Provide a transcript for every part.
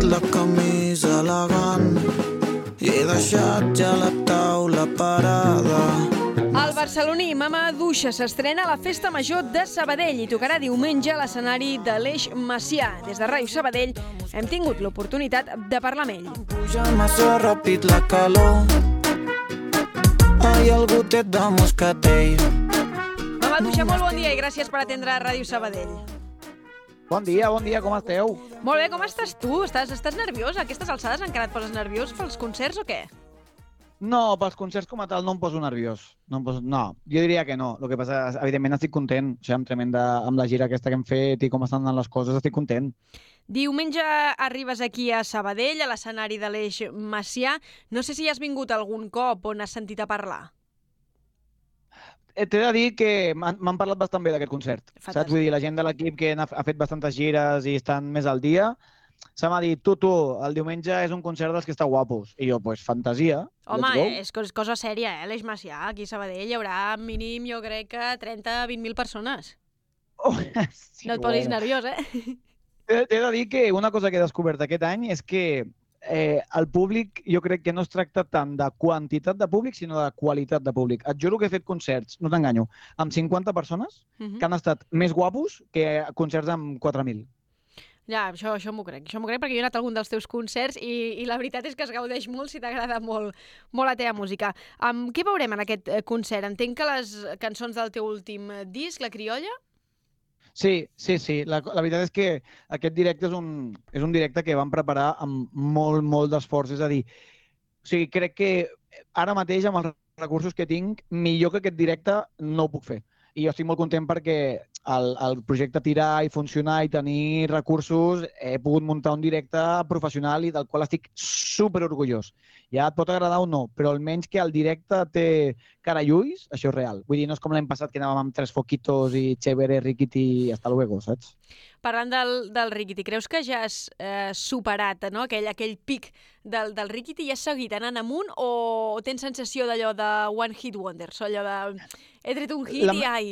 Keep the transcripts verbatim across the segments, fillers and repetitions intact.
la camisa elegant i he deixat ja la taula parada. El barceloní Mama Duixa s'estrena a la Festa Major de Sabadell i tocarà diumenge a l'escenari de l'Eix Macià. Des de Ràdio Sabadell hem tingut l'oportunitat de parlar amb ell. Puja massa ràpid la calor. Ai, el gotet de moscatell. Mama Duixa, molt bon dia i gràcies per atendre Ràdio Sabadell. Bon dia, bon dia, com esteu? Molt bé, com estàs tu? Estàs, estàs nerviós? A aquestes alçades encara et poses nerviós pels concerts o què? No, pels concerts com a tal no em poso nerviós. No, em poso... no, jo diria que no. El que passa és, evidentment, estic content. O sigui, amb, tremenda, amb la gira aquesta que hem fet i com estan anant les coses, estic content. Diumenge arribes aquí a Sabadell, a l'escenari de l'Eix Macià. No sé si hi has vingut algun cop o n'has sentit a parlar. T'he de dir que m'han parlat bastant bé d'aquest concert. Fantàstic. Saps? Vull dir, la gent de l'equip que ha fet bastantes gires i estan més al dia, se m'ha dit, tu, tu, el diumenge és un concert dels que està guapos. I jo, pues, fantasia. Home, és cosa sèria, eh? L'Eix Macià, aquí a Sabadell, hi haurà mínim, jo crec que trenta a vint mil persones. Oh, sí, no et posis bueno. nerviós, eh? T'he de dir que una cosa que he descobert aquest any és que eh, el públic, jo crec que no es tracta tant de quantitat de públic, sinó de qualitat de públic. Et juro que he fet concerts, no t'enganyo, amb cinquanta persones uh-huh. que han estat més guapos que concerts amb quatre mil. Ja, això, això m'ho crec. Això m'ho crec perquè jo he anat a algun dels teus concerts i, i la veritat és que es gaudeix molt si t'agrada molt, molt la teva música. Um, què veurem en aquest concert? Entenc que les cançons del teu últim disc, La Criolla? Sí, sí, sí. La, la veritat és que aquest directe és un, és un directe que vam preparar amb molt, molt d'esforç. És a dir, o sigui, crec que ara mateix, amb els recursos que tinc, millor que aquest directe no ho puc fer. I jo estic molt content perquè el, el projecte tirar i funcionar i tenir recursos, he pogut muntar un directe professional i del qual estic super orgullós. Ja et pot agradar o no, però almenys que el directe té cara i ulls, això és real. Vull dir, no és com l'any passat que anàvem amb tres foquitos i chévere, riquiti i hasta luego, saps? Parlant del, del riquiti, creus que ja has eh, superat no? aquell, aquell pic del, del riquiti i has seguit anant amunt o tens sensació d'allò de one hit wonders, allò de he tret un hit la i ai...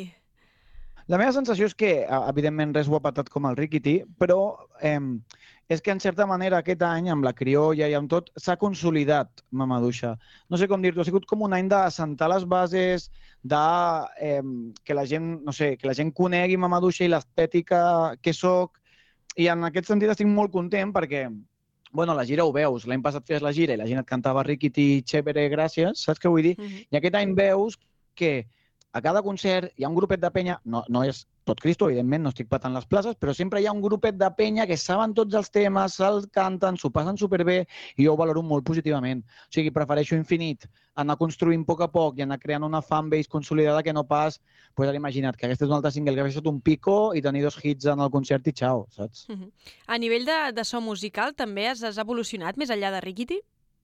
La meva sensació és que, evidentment, res ho ha patat com el riquiti, però eh, és que, en certa manera, aquest any, amb la criolla i amb tot, s'ha consolidat Mama Duixa. No sé com dir-ho, ha sigut com un any d'assentar les bases, de eh, que la gent, no sé, que la gent conegui Mama Duixa i l'estètica que soc. I en aquest sentit estic molt content perquè, bueno, la gira ho veus. L'any passat feies la gira i la gent et cantava riquiti, chévere, gràcies, saps què vull dir? Mm-hmm. I aquest any veus que a cada concert hi ha un grupet de penya, no, no és tot Cristo, evidentment, no estic patant les places, però sempre hi ha un grupet de penya que saben tots els temes, se'ls canten, s'ho passen superbé i jo ho valoro molt positivament. O sigui, prefereixo infinit anar construint a poc a poc i anar creant una fanbase consolidada que no pas, pues ara imagina't que aquest és un altre single que ha fet un pico i tenir dos hits en el concert i xau, saps? Uh-huh. A nivell de, de so musical també has, has evolucionat més enllà de Riquiti?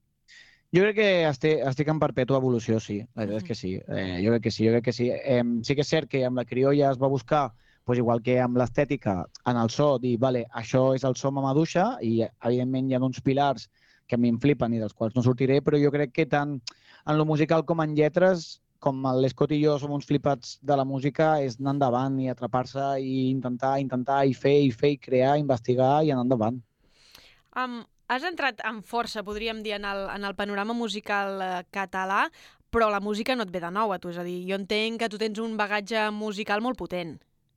Jo crec que estic, estic en perpètua evolució, sí. La veritat és que sí. Eh, jo crec que sí, jo crec que sí. Eh, sí que és cert que amb la criolla es va buscar, pues, igual que amb l'estètica, en el so, dir, vale, això és el so Mama Duixa i, evidentment, hi ha uns pilars que a mi em flipen i dels quals no sortiré, però jo crec que tant en lo musical com en lletres, com l'Escot i jo som uns flipats de la música, és anar endavant i atrapar-se i intentar, intentar i fer, i fer, i crear, investigar i anar endavant. Um... Has entrat amb força, podríem dir, en el, en el panorama musical eh, català, però la música no et ve de nou a tu. És a dir, jo entenc que tu tens un bagatge musical molt potent.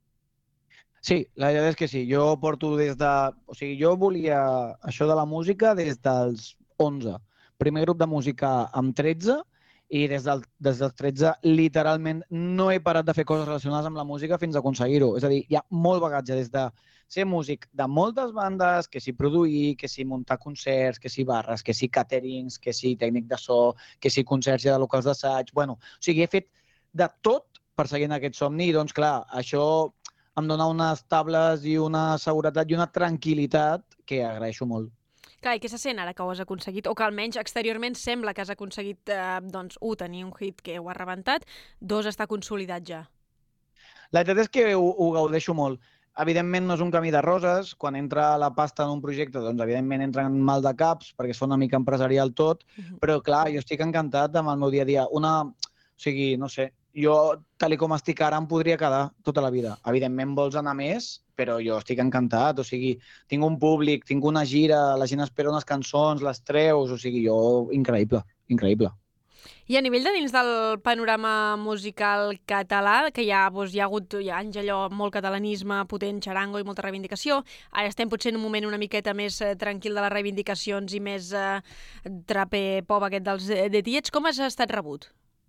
Sí, la veritat és que sí. Jo porto des de... O sigui, jo volia això de la música des dels onze. Primer grup de música amb tretze i des, del, des dels tretze literalment no he parat de fer coses relacionades amb la música fins a aconseguir-ho. És a dir, hi ha molt bagatge des de ser músic de moltes bandes, que si produir, que si muntar concerts, que si barres, que si caterings, que si tècnic de so, que si concerts ja de locals d'assaig... Bueno, o sigui, he fet de tot perseguint aquest somni i, doncs, clar, això em dona unes tables i una seguretat i una tranquil·litat que agraeixo molt. Clar, i què se sent ara que ho has aconseguit? O que almenys exteriorment sembla que has aconseguit, eh, doncs, un, tenir un hit que ho ha rebentat, dos, està consolidat ja. La veritat és que ho, ho gaudeixo molt. Evidentment no és un camí de roses. Quan entra la pasta en un projecte, doncs evidentment entren mal de caps perquè es fa una mica empresarial tot, uh-huh. però clar, jo estic encantat amb el meu dia a dia. Una, o sigui, no sé, jo, tal com estic ara, em podria quedar tota la vida. Evidentment vols anar més, però jo estic encantat. O sigui, tinc un públic, tinc una gira, la gent espera unes cançons, les treus, o sigui, jo, increïble, increïble. I a nivell de dins del panorama musical català, que hi ha, doncs, hi ha hagut hi ha anys allò molt catalanisme, potent, xarango i molta reivindicació, ara estem potser en un moment una miqueta més eh, tranquil de les reivindicacions i més eh, traper pop aquest dels de Tiets. Com has estat rebut?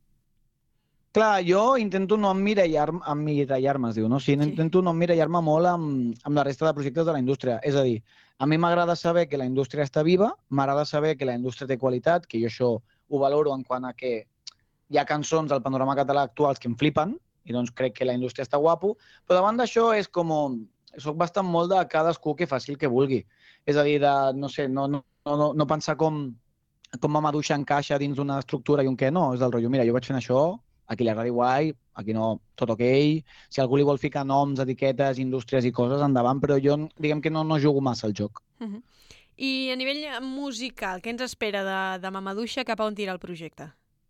Clar, jo intento no emmirallar-me, emmirallar-me es diu, no? O sigui, Sí. intento no emmirallar-me molt amb, amb la resta de projectes de la indústria. És a dir, a mi m'agrada saber que la indústria està viva, m'agrada saber que la indústria té qualitat, que jo això ho valoro en quant a que hi ha cançons al panorama català actuals que em flipen, i doncs crec que la indústria està guapo, però davant d'això és com... Soc bastant molt de cadascú que faci el que vulgui. És a dir, de, no sé, no, no, no, no pensar com, com Mamadouxa encaixa dins d'una estructura i un què no. És del rotllo, mira, jo vaig fent això, a qui li agradi guai, a qui no, tot ok. Si algú li vol ficar noms, etiquetes, indústries i coses, endavant, però jo, diguem que no, no jugo massa al joc. Uh -huh. I a nivell musical, què ens espera de, de Mamadouxa, cap a on tira el projecte?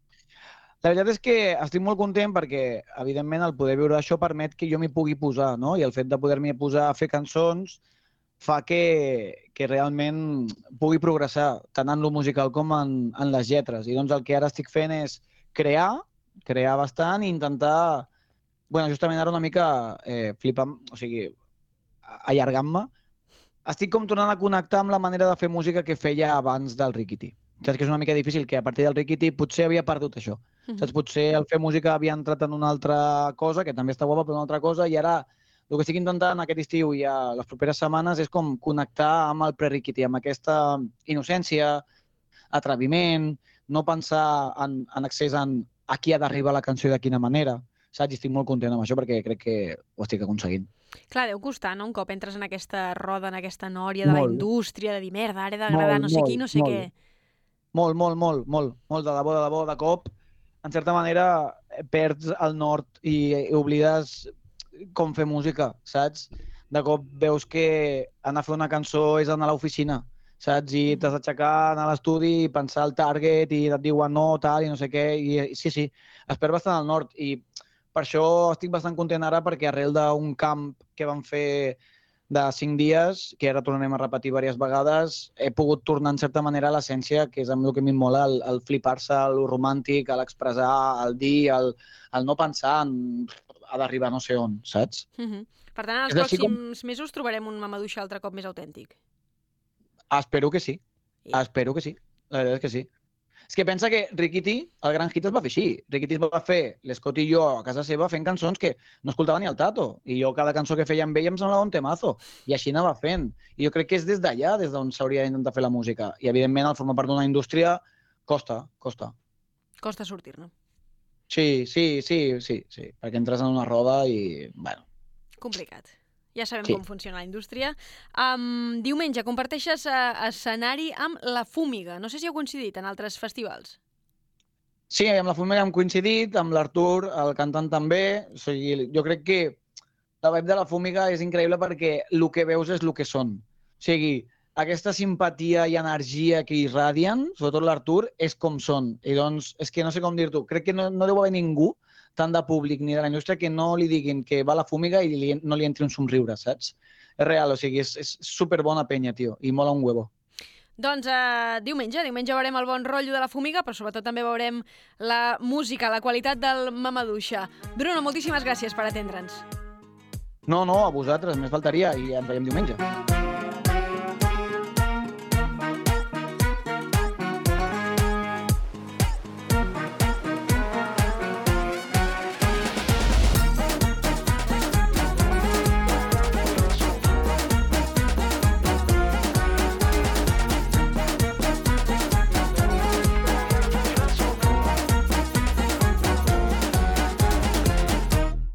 La veritat és que estic molt content perquè, evidentment, el poder viure això permet que jo m'hi pugui posar, no? I el fet de poder-m'hi posar a fer cançons fa que, que realment pugui progressar, tant en lo musical com en, en les lletres. I doncs el que ara estic fent és crear, crear bastant i intentar, bueno, justament ara una mica eh, flipant, o sigui, allargant-me. Estic com tornant a connectar amb la manera de fer música que feia abans del Riquití. Saps que és una mica difícil, que a partir del Riquití potser havia perdut això. Uh-huh. Saps? Potser el fer música havia entrat en una altra cosa, que també està guapa, però una altra cosa, i ara el que estic intentant aquest estiu i a les properes setmanes és com connectar amb el pre-Riquití, amb aquesta innocència, atreviment, no pensar en, en excés en a qui ha d'arribar la cançó i de quina manera. Saps? I estic molt content amb això perquè crec que ho estic aconseguint. Clar, deu costar, no?, un cop entres en aquesta roda, en aquesta nòria de Molt. la indústria, de dir, merda, ara he d'agradar no sé molt, qui, no sé molt. què. Molt, molt, molt, molt, molt, de debò, de debò, de cop. En certa manera, perds el nord i, i oblides com fer música, saps? De cop veus que anar a fer una cançó és anar a l'oficina, saps? I t'has d'aixecar, anar a l'estudi i pensar el target i et diuen no, tal, i no sé què. I sí, sí, es perd bastant el nord. I per això estic bastant content ara perquè arrel d'un camp que vam fer de cinc dies, que ara tornarem a repetir diverses vegades, he pogut tornar en certa manera a l'essència, que és amb el que a mi em mola, el, el flipar-se, el romàntic, l'expressar, el dir, el, el no pensar en ha d'arribar no sé on, saps? Uh -huh. Per tant, en els És així pròxims com... mesos trobarem un Mamadouxa altre cop més autèntic. Espero que sí, Sí. espero que sí, la veritat és que sí. És que pensa que Riquití, el gran hit es va fer així. Riquití es va fer l'Escot i jo a casa seva fent cançons que no escoltava ni el Tato. I jo cada cançó que feia amb ell em semblava un temazo. I així anava fent. I jo crec que és des d'allà des d'on s'hauria d'intentar fer la música. I evidentment, al formar part d'una indústria, costa, costa. Costa sortir-ne. Sí, sí, sí, sí, sí. Perquè entres en una roda i, bueno... Complicat. Ja sabem Sí. com funciona la indústria. Um, diumenge comparteixes uh, escenari amb La Fúmiga. No sé si heu coincidit en altres festivals. Sí, amb la Fúmiga hem coincidit, amb l'Artur, el cantant també. O sigui, jo crec que la vibe de la Fúmiga és increïble perquè el que veus és el que són. O sigui, aquesta simpatia i energia que irradien, sobretot l'Artur, és com són. I doncs, és que no sé com dir-t'ho, crec que no, no deu haver ningú tant de públic ni de la indústria que no li diguin que va a la Fúmiga i li, no li entri un somriure, saps? És real, o sigui, és, és superbona penya, tio, i mola un huevo. Doncs uh, diumenge, diumenge veurem el bon rotllo de La Fúmiga, però sobretot també veurem la música, la qualitat del Mamadouxa. Bruno, moltíssimes gràcies per atendre'ns. No, no, a vosaltres, més faltaria, i ens veiem diumenge.